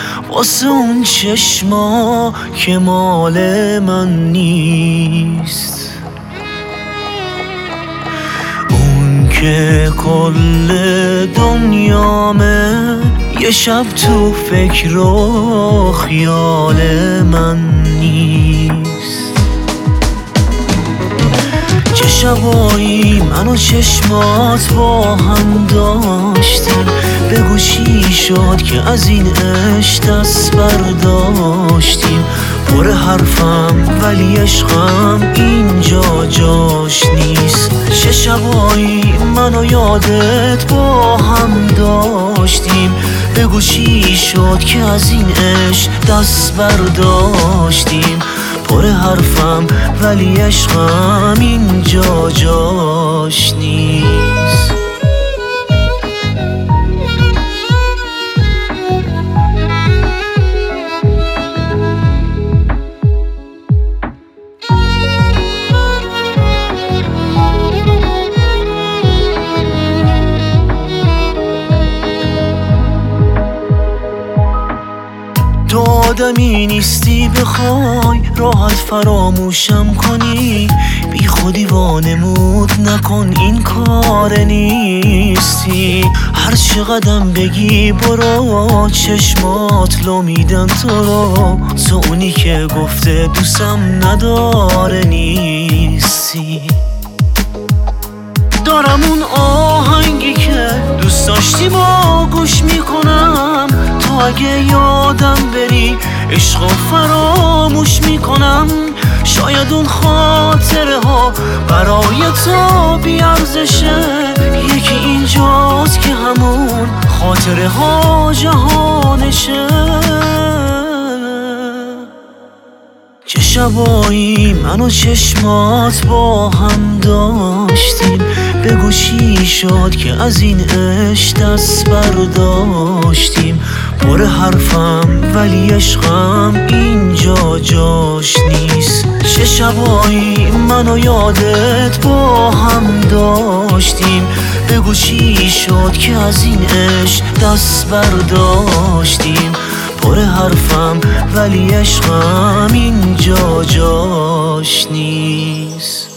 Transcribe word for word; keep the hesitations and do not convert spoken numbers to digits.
واسه اون چشما که مال من نیست. اون که کل دنیامه یه شب تو فکر و خیال من نیست. چه شبایی من و چشمات با هم داشتیم، بگو چی شد که از این عشق دست برداشتیم. پر حرفم ولی عشقم اینجا جاش نیست. چه شبایی من و یادت با هم داشتیم، بگو چی شد که از این عشق دست برداشتیم. پر حرفم ولی عشقم اینجا جاش نیست. تو آدمی نیستی بخوای راحت فراموشم کنی، بی خودی وانمود نکن این کار نیستی. هر چقدرم بگی برو چشمات لو میدن تو رو، تو اونی که گفته دوستم نداره نیستی. دارم اون آهنگی که دوست داشتیم و گوش میکنم، تو اگه یادم بری عشق و فراموش میکنم. شاید اون خاطره ها برای تو بیارزشه، یکی اینجاست که همون خاطره ها جهانشه. چه شبایی من و چشمات با هم داشتیم، بگو چی شد که از این عشق دست برداشتیم. پر حرفم ولی عشقم اینجا جاش نیست. چه شبایی من و یادت با هم داشتیم، بگو چی شد که از این عشق دست برداشتیم. پر حرفم ولی عشقم اینجا جاش نیست.